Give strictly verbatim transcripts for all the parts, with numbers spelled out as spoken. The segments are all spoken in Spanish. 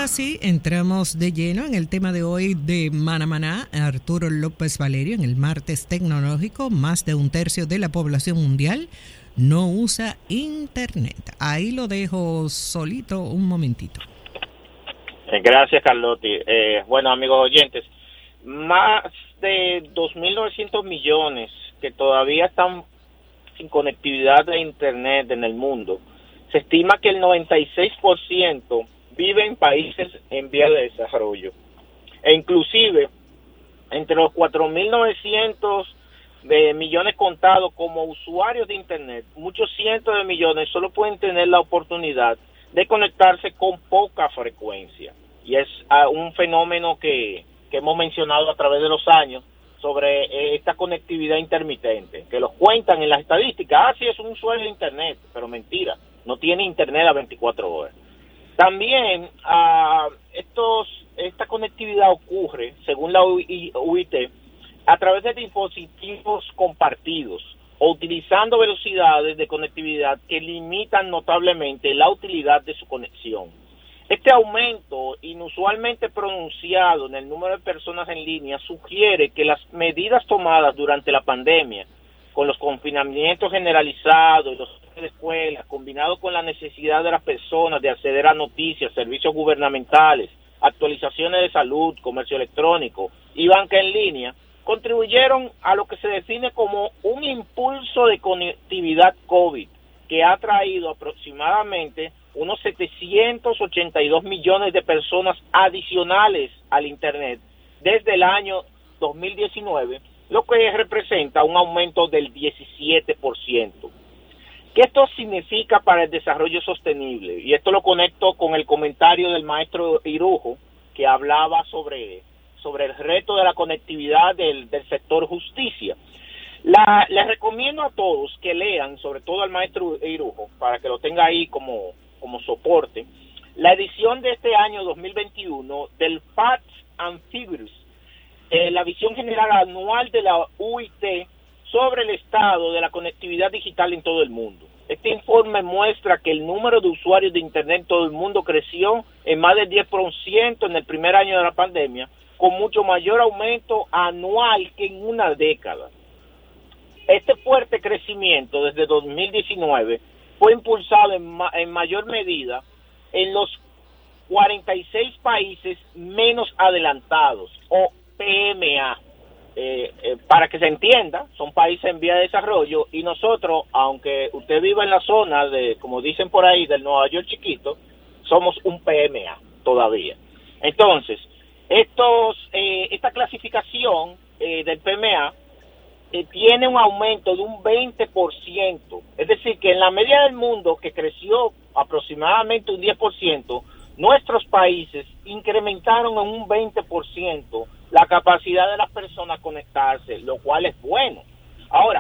ahora sí, entramos de lleno en el tema de hoy de Maná Maná. Arturo López Valerio, en el martes tecnológico, más de un tercio de la población mundial no usa internet. Ahí lo dejo solito un momentito. Gracias, Carlotti. Eh, bueno, amigos oyentes, más de dos mil novecientos millones que todavía están sin conectividad de internet en el mundo. Se estima que el noventa y seis por ciento vive en países en vías de desarrollo. E inclusive, entre los cuatro mil novecientos de millones contados como usuarios de internet, muchos cientos de millones solo pueden tener la oportunidad de conectarse con poca frecuencia. Y es uh, un fenómeno que, que hemos mencionado a través de los años sobre eh, esta conectividad intermitente, que los cuentan en las estadísticas. Ah, sí, es un usuario de internet, pero mentira, no tiene internet a veinticuatro horas. También uh, estos, esta conectividad ocurre, según la U I T, a través de dispositivos compartidos o utilizando velocidades de conectividad que limitan notablemente la utilidad de su conexión. Este aumento inusualmente pronunciado en el número de personas en línea sugiere que las medidas tomadas durante la pandemia, con los confinamientos generalizados y los de escuelas, combinado con la necesidad de las personas de acceder a noticias, servicios gubernamentales, actualizaciones de salud, comercio electrónico y banca en línea, contribuyeron a lo que se define como un impulso de conectividad COVID, que ha traído aproximadamente unos setecientos ochenta y dos millones de personas adicionales al Internet desde el año dos mil diecinueve, lo que representa un aumento del diecisiete por ciento. ¿Qué esto significa para el desarrollo sostenible? Y esto lo conecto con el comentario del maestro Irujo, que hablaba sobre, sobre el reto de la conectividad del, del sector justicia. La, les recomiendo a todos que lean, sobre todo al maestro Irujo, para que lo tenga ahí como, como soporte, la edición de este año dos mil veintiuno del Facts and Figures, eh, la visión general anual de la U I T sobre el estado de la conectividad digital en todo el mundo. Este informe muestra que el número de usuarios de Internet en todo el mundo creció en más del diez por ciento en el primer año de la pandemia, con mucho mayor aumento anual que en una década. Este fuerte crecimiento desde dos mil diecinueve fue impulsado en, ma en mayor medida en los cuarenta y seis países menos adelantados, o P M A. Eh, eh, para que se entienda, son países en vía de desarrollo, y nosotros, aunque usted viva en la zona de, como dicen por ahí, del Nueva York chiquito, somos un P M A todavía. Entonces, estos, eh, esta clasificación eh, del P M A eh, tiene un aumento de un veinte por ciento, es decir, que en la media del mundo, que creció aproximadamente un diez por ciento, nuestros países incrementaron en un veinte por ciento la capacidad de las personas conectarse, lo cual es bueno. Ahora,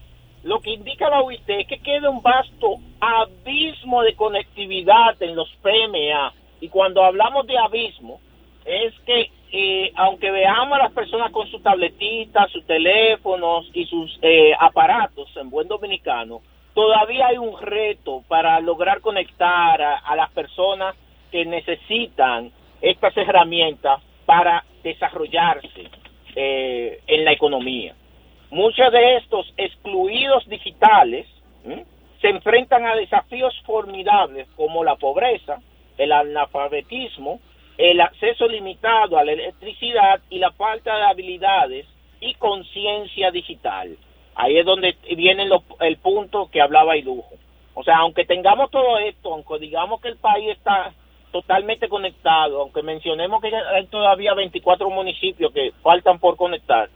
lo que indica la U I T es que queda un vasto abismo de conectividad en los P M A, y cuando hablamos de abismo, es que eh, aunque veamos a las personas con sus tabletitas, sus teléfonos y sus eh, aparatos en buen dominicano, todavía hay un reto para lograr conectar a, a las personas que necesitan estas herramientas para desarrollarse eh, en la economía. Muchos de estos excluidos digitales ¿eh? se enfrentan a desafíos formidables como la pobreza, el analfabetismo, el acceso limitado a la electricidad y la falta de habilidades y conciencia digital. Ahí es donde viene lo, el punto que hablaba Ilujo. O sea, aunque tengamos todo esto, aunque digamos que el país está totalmente conectado, aunque mencionemos que hay todavía veinticuatro municipios que faltan por conectar,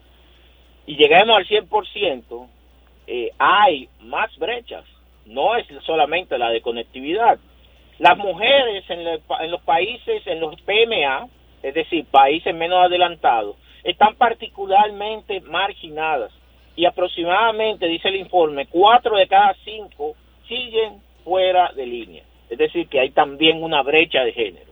y lleguemos al cien por ciento, eh, hay más brechas. No es solamente la de conectividad. Las mujeres en, le, en los países, en los P M A, es decir, países menos adelantados, están particularmente marginadas, y aproximadamente, dice el informe, cuatro de cada cinco siguen fuera de línea. Es decir, que hay también una brecha de género.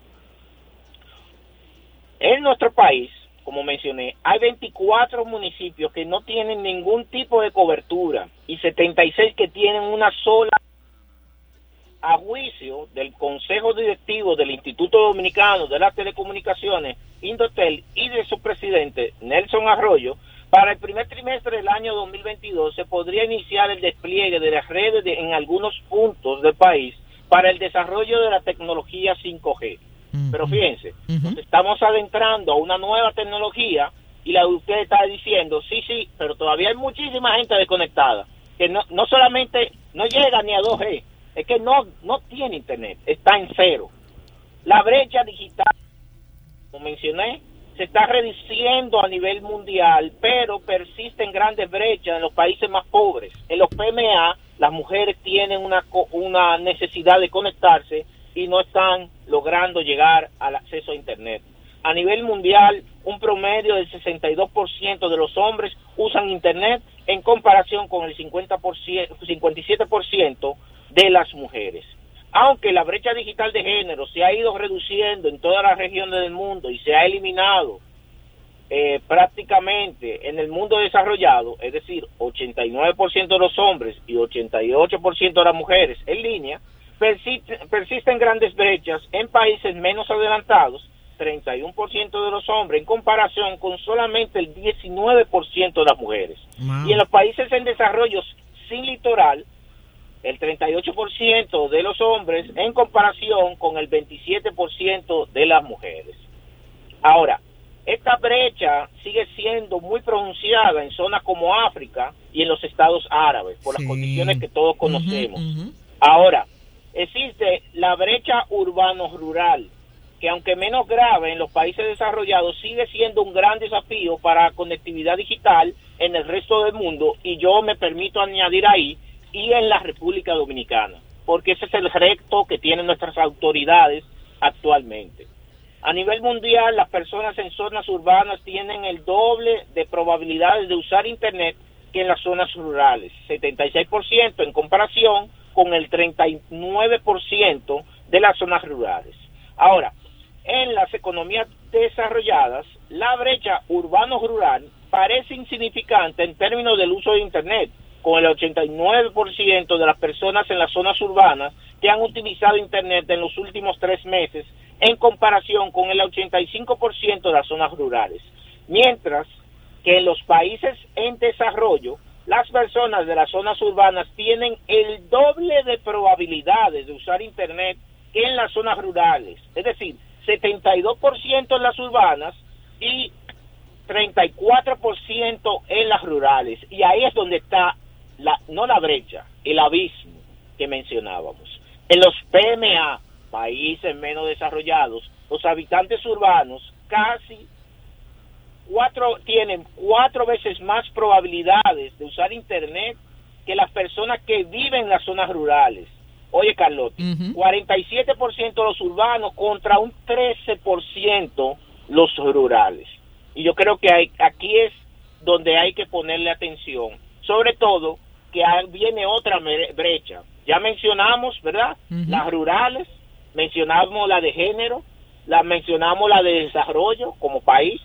En nuestro país, como mencioné, hay veinticuatro municipios que no tienen ningún tipo de cobertura y setenta y seis que tienen una sola. A juicio del Consejo Directivo del Instituto Dominicano Dominicano de las Telecomunicaciones, Indotel, y de su presidente, Nelson Arroyo, para el primer trimestre del año dos mil veintidós se podría iniciar el despliegue de las redes de, en algunos puntos del país para el desarrollo de la tecnología cinco G. Uh-huh. Pero fíjense, uh-huh. nos estamos adentrando a una nueva tecnología y la usted está diciendo, sí, sí, pero todavía hay muchísima gente desconectada, que no, no solamente no llega ni a dos G, es que no, no tiene internet, está en cero. La brecha digital, como mencioné, se está reduciendo a nivel mundial, pero persisten grandes brechas en los países más pobres. En los P M A, las mujeres tienen una, una necesidad de conectarse y no están logrando llegar al acceso a Internet. A nivel mundial, un promedio del sesenta y dos por ciento de los hombres usan Internet en comparación con el cincuenta por ciento, cincuenta y siete por ciento de las mujeres. Aunque la brecha digital de género se ha ido reduciendo en todas las regiones del mundo y se ha eliminado eh, prácticamente en el mundo desarrollado, es decir, ochenta y nueve por ciento de los hombres y ochenta y ocho por ciento de las mujeres en línea, persiste, persisten grandes brechas en países menos adelantados, treinta y uno por ciento de los hombres en comparación con solamente el diecinueve por ciento de las mujeres. Wow. Y en los países en desarrollo sin litoral, el treinta y ocho por ciento de los hombres en comparación con el veintisiete por ciento de las mujeres. Ahora, esta brecha sigue siendo muy pronunciada en zonas como África y en los estados árabes, por sí. las condiciones que todos conocemos. Uh-huh, uh-huh. Ahora, existe la brecha urbano-rural, que aunque menos grave en los países desarrollados, sigue siendo un gran desafío para conectividad digital en el resto del mundo, y yo me permito añadir ahí, y en la República Dominicana, porque ese es el reto que tienen nuestras autoridades actualmente. A nivel mundial, las personas en zonas urbanas tienen el doble de probabilidades de usar Internet que en las zonas rurales, setenta y seis por ciento en comparación con el treinta y nueve por ciento de las zonas rurales. Ahora, en las economías desarrolladas, la brecha urbano-rural parece insignificante en términos del uso de Internet, con el ochenta y nueve por ciento de las personas en las zonas urbanas que han utilizado Internet en los últimos tres meses, en comparación con el ochenta y cinco por ciento de las zonas rurales. Mientras que en los países en desarrollo, las personas de las zonas urbanas tienen el doble de probabilidades de usar Internet que en las zonas rurales. Es decir, setenta y dos por ciento en las urbanas y treinta y cuatro por ciento en las rurales. Y ahí es donde está La, no la brecha, el abismo que mencionábamos. En los P M A, países menos desarrollados, los habitantes urbanos casi cuatro tienen cuatro veces más probabilidades de usar Internet que las personas que viven en las zonas rurales. Oye, Carlotti, uh-huh. cuarenta y siete por ciento los urbanos contra un trece por ciento los rurales. Y yo creo que hay, aquí es donde hay que ponerle atención, sobre todo que viene otra brecha. Ya mencionamos, ¿verdad? Uh-huh. Las rurales, mencionamos la de género, la mencionamos la de desarrollo como país.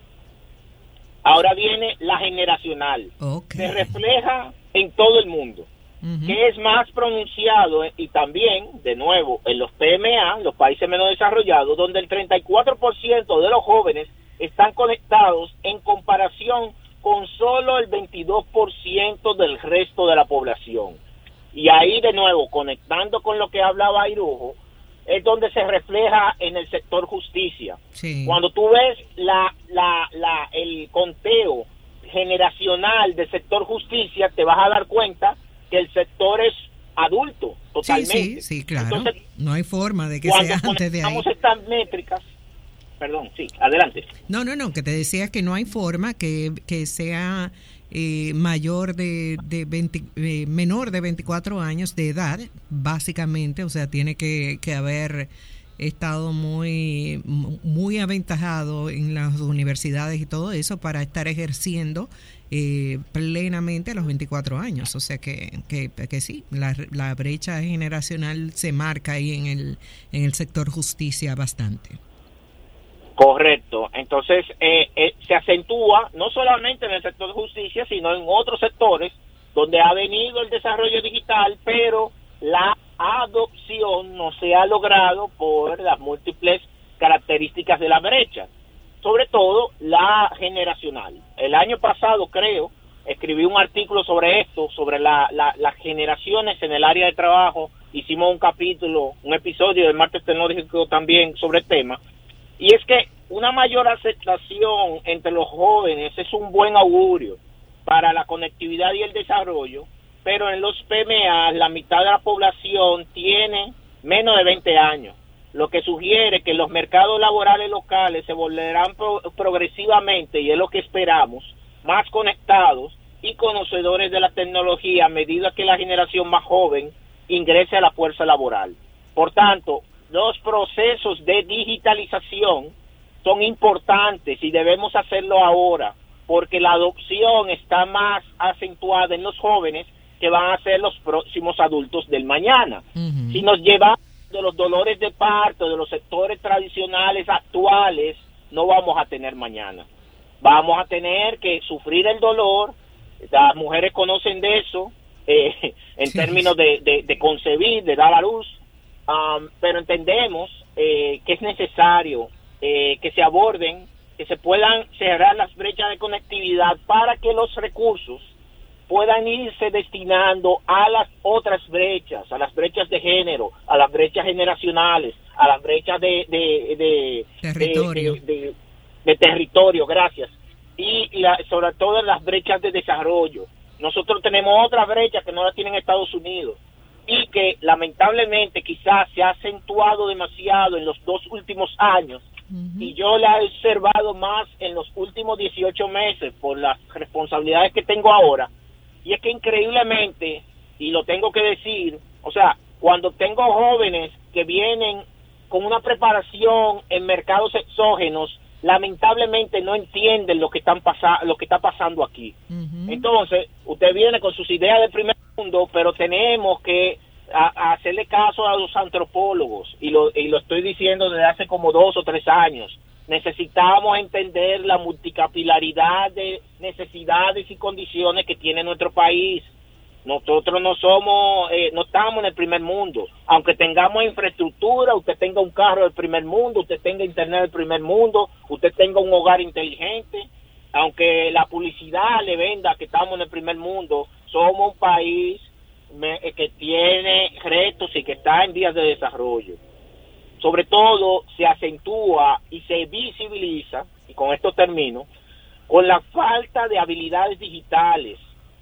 Ahora viene la generacional, okay. Se refleja en todo el mundo, uh-huh. que es más pronunciado y también, de nuevo, en los P M A, los países menos desarrollados, donde el treinta y cuatro por ciento de los jóvenes están conectados en comparación con solo el veintidós por ciento del resto de la población. Y ahí, de nuevo, conectando con lo que hablaba Irujo, es donde se refleja en el sector justicia. Sí. Cuando tú ves la, la, la, el conteo generacional del sector justicia, te vas a dar cuenta que el sector es adulto, totalmente. Sí, sí, sí, claro. Entonces, no hay forma de que sea antes de ahí. Cuando estas métricas, perdón, sí, adelante. No, no, no, que te decía que no hay forma que, que sea eh, mayor de, de veinte, eh, menor de veinticuatro años de edad, básicamente, o sea, tiene que, que haber estado muy, muy aventajado en las universidades y todo eso para estar ejerciendo eh, plenamente a los veinticuatro años, o sea que, que, que sí, la, la brecha generacional se marca ahí en el, en el sector justicia bastante. Correcto, entonces eh, eh, se acentúa no solamente en el sector de justicia, sino en otros sectores donde ha venido el desarrollo digital, pero la adopción no se ha logrado por las múltiples características de la brecha, sobre todo la generacional. El año pasado, creo, escribí un artículo sobre esto, sobre la, la, las generaciones en el área de trabajo. Hicimos un capítulo, un episodio del Martes Tecnológico también sobre el tema, y es que una mayor aceptación entre los jóvenes es un buen augurio para la conectividad y el desarrollo, pero en los P M A la mitad de la población tiene menos de veinte años, lo que sugiere que los mercados laborales locales se volverán pro- progresivamente, y es lo que esperamos, más conectados y conocedores de la tecnología a medida que la generación más joven ingrese a la fuerza laboral. Por tanto, los procesos de digitalización son importantes y debemos hacerlo ahora, porque la adopción está más acentuada en los jóvenes, que van a ser los próximos adultos del mañana. Uh-huh. Si nos llevamos de los dolores de parto de los sectores tradicionales actuales, no vamos a tener mañana. Vamos a tener que sufrir el dolor. Las mujeres conocen de eso, eh, en sí. términos de, de, de concebir, de dar a luz, um, pero entendemos eh, que es necesario eh, que se aborden, que se puedan cerrar las brechas de conectividad para que los recursos puedan irse destinando a las otras brechas, a las brechas de género, a las brechas generacionales, a las brechas de de de territorio, de, de, de, de territorio, gracias, y la, sobre todo las brechas de desarrollo. Nosotros tenemos otras brechas que no las tienen Estados Unidos y que lamentablemente quizás se ha acentuado demasiado en los dos últimos años. Uh-huh. Y yo la he observado más en los últimos dieciocho meses por las responsabilidades que tengo ahora. Y es que increíblemente, y lo tengo que decir, o sea, cuando tengo jóvenes que vienen con una preparación en mercados exógenos, lamentablemente no entienden lo que están pasa- lo que está pasando aquí. Uh-huh. Entonces, usted viene con sus ideas del primer mundo, pero tenemos que a, a hacerle caso a los antropólogos, y lo, y lo estoy diciendo desde hace como dos o tres años. Necesitamos entender la multicapilaridad de necesidades y condiciones que tiene nuestro país. Nosotros no somos, eh, no estamos en el primer mundo. Aunque tengamos infraestructura, usted tenga un carro del primer mundo, usted tenga internet del primer mundo, usted tenga un hogar inteligente, aunque la publicidad le venda que estamos en el primer mundo, somos un país me, que tiene retos y que está en vías de desarrollo. Sobre todo se acentúa y se visibiliza, y con esto termino, con la falta de habilidades digitales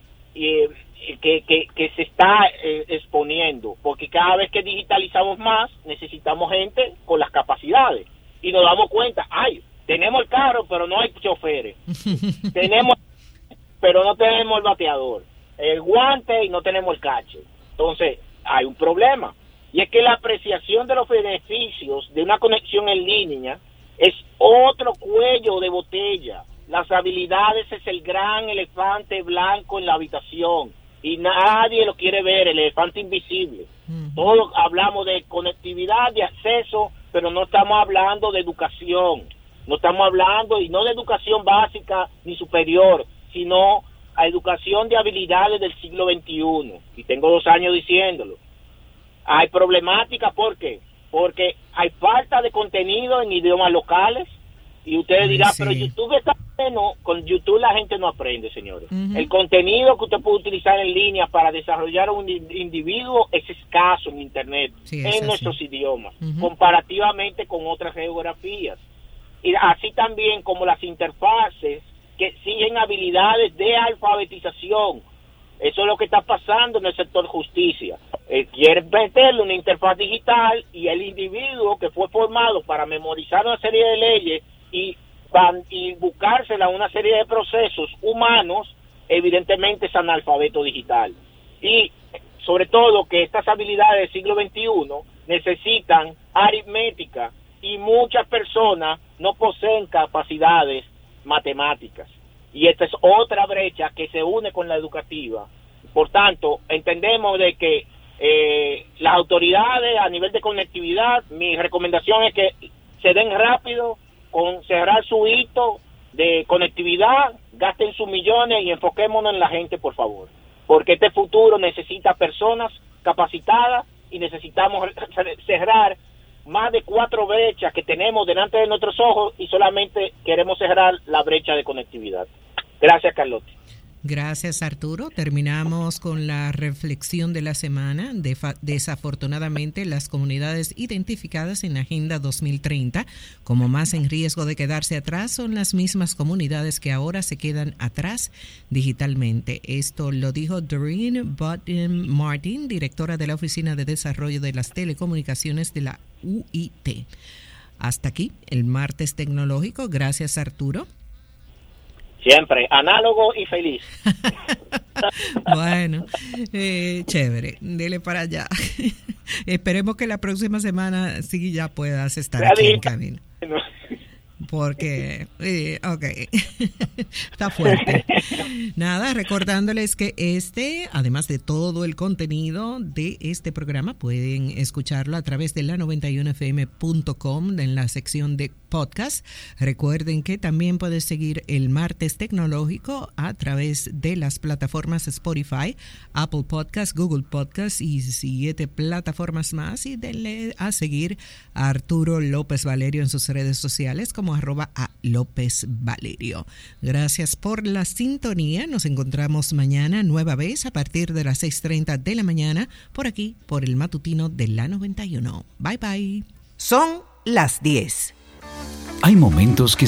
eh, que, que, que se está eh, exponiendo, porque cada vez que digitalizamos más, necesitamos gente con las capacidades, y nos damos cuenta, ay, tenemos el carro, pero no hay choferes, tenemos, pero no tenemos el bateador, el guante y no tenemos el cache. Entonces, hay un problema. Y es que la apreciación de los beneficios de una conexión en línea es otro cuello de botella. Las habilidades es el gran elefante blanco en la habitación y nadie lo quiere ver, el elefante invisible. Uh-huh. Todos hablamos de conectividad, de acceso, pero no estamos hablando de educación. No estamos hablando, y no de educación básica ni superior, sino a educación de habilidades del siglo veintiuno. Y tengo dos años diciéndolo. Hay problemática, ¿por qué? Porque hay falta de contenido en idiomas locales, y ustedes dirán, sí. pero YouTube está bueno. Con YouTube la gente no aprende, señores. Uh-huh. El contenido que usted puede utilizar en línea para desarrollar un individuo es escaso en Internet, sí, en así. Nuestros idiomas, uh-huh. comparativamente con otras geografías. Y así también como las interfaces que exigen habilidades de alfabetización. Eso es lo que está pasando en el sector justicia. Eh, quieren meterle una interfaz digital, y el individuo que fue formado para memorizar una serie de leyes y, van, y buscársela una serie de procesos humanos, evidentemente es analfabeto digital. Y sobre todo que estas habilidades del siglo veintiuno necesitan aritmética, y muchas personas no poseen capacidades matemáticas. Y esta es otra brecha que se une con la educativa. Por tanto, entendemos de que eh, las autoridades a nivel de conectividad, mi recomendación es que se den rápido con cerrar su hito de conectividad, gasten sus millones y enfoquémonos en la gente, por favor. Porque este futuro necesita personas capacitadas, y necesitamos cerrar más de cuatro brechas que tenemos delante de nuestros ojos y solamente queremos cerrar la brecha de conectividad. Gracias, Carlotti. Gracias, Arturo. Terminamos con la reflexión de la semana. Defa- desafortunadamente, las comunidades identificadas en la Agenda dos mil treinta como más en riesgo de quedarse atrás son las mismas comunidades que ahora se quedan atrás digitalmente. Esto lo dijo Doreen Button Martin, directora de la Oficina de Desarrollo de las Telecomunicaciones de la U I T. Hasta aquí el martes tecnológico. Gracias, Arturo. Siempre, análogo y feliz. Bueno, eh, chévere, dile para allá. Esperemos que la próxima semana sí ya puedas estar aquí en camino. Porque, eh, ok, está fuerte. Nada, recordándoles que este, además de todo el contenido de este programa, pueden escucharlo a través de la noventa y uno F M punto com en la sección de podcast. Recuerden que también puedes seguir el Martes Tecnológico a través de las plataformas Spotify, Apple Podcasts, Google Podcasts y siete plataformas más. Y denle a seguir a Arturo López Valerio en sus redes sociales como arroba a López Valerio. Gracias por la sintonía. Nos encontramos mañana nueva vez a partir de las seis treinta de la mañana por aquí, por el matutino de la noventa y uno. Bye bye. Son las diez. Hay momentos que